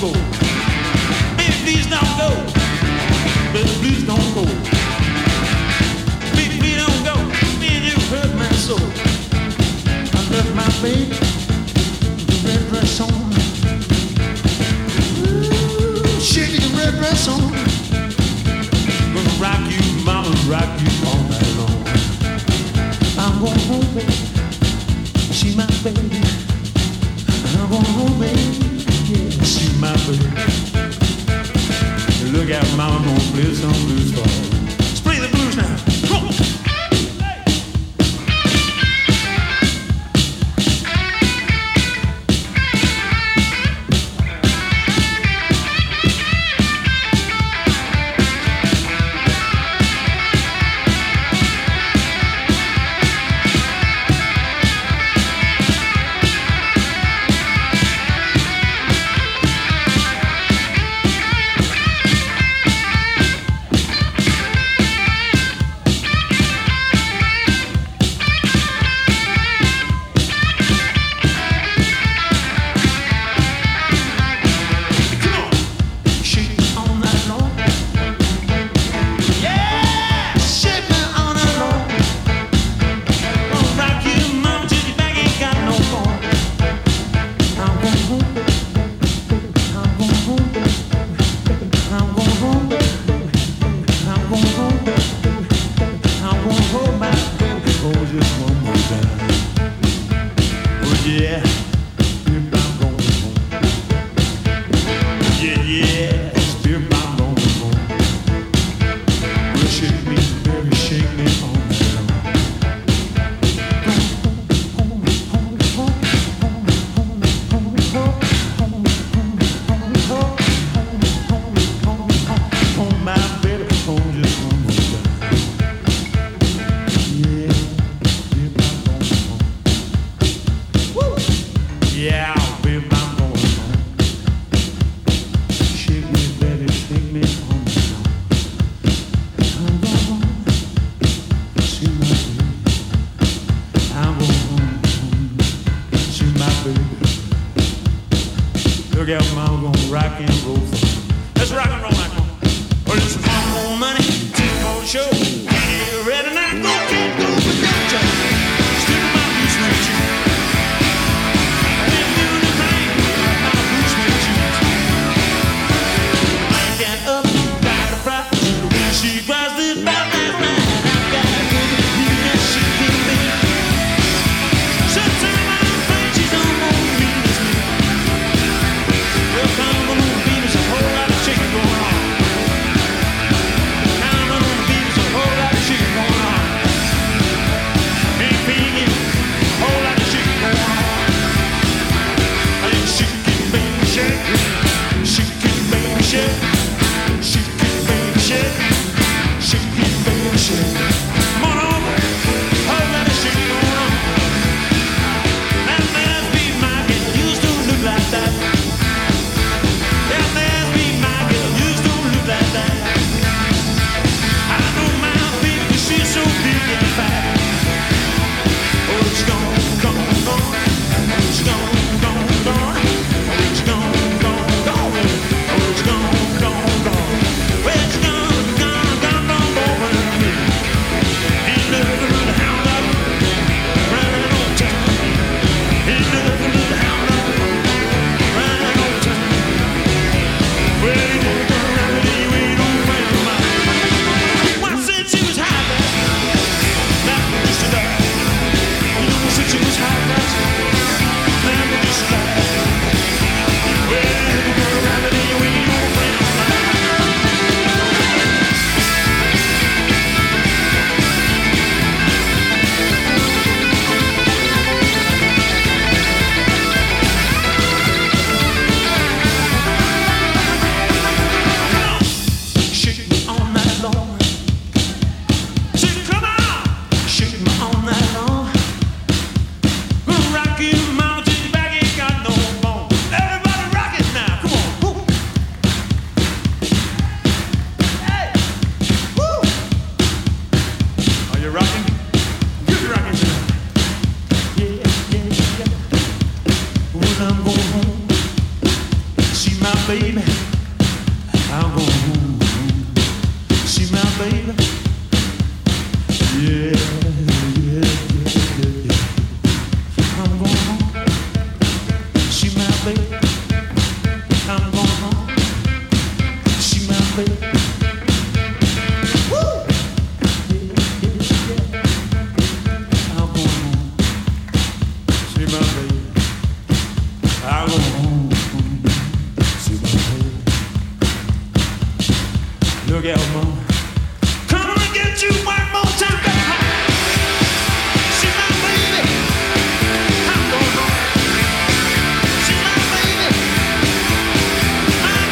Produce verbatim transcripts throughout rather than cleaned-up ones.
go. Baby, please don't go. Baby, please don't go. Baby, please don't go. Man, you hurt my soul. I left my baby, the red dress on. Ooh, shaking the red dress on. Gonna rock you, mama, rock you all night long. I'm going home, baby. See my baby. I'm going home, baby. Yeah, see my baby. Look out, mama, gonna play some blues for you. Let's play the blues now. Come on. Hey! baby. I'm going home. She's my baby. Yeah, yeah, yeah, yeah, yeah. I'm going home. She's my baby. I'm going home. She's my baby. Woo! Yeah, yeah, yeah. I'm going home. She's my baby. I'm going home. She's my baby. Look out, mama. Come and get you one more time. She's my baby. I'm going home. She's my baby. I'm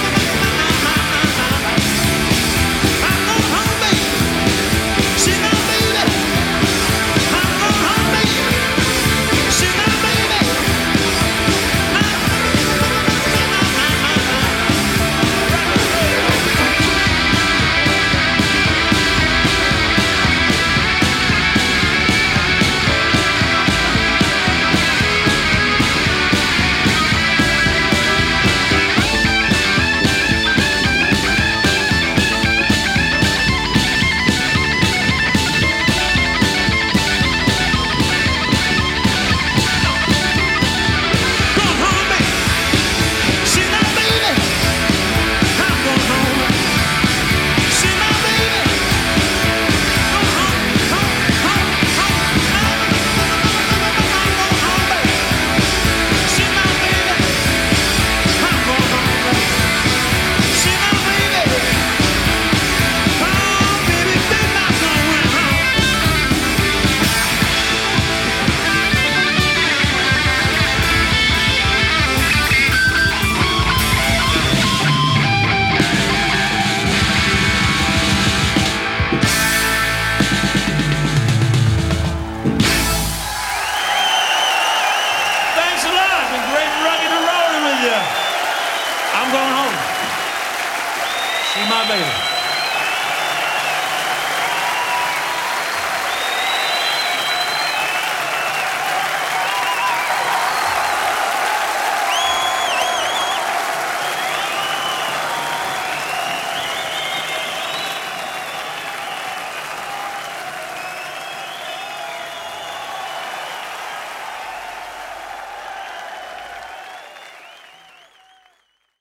going home, baby. She's my baby. I'm going home, baby. She's my baby. I'm going home. See my baby.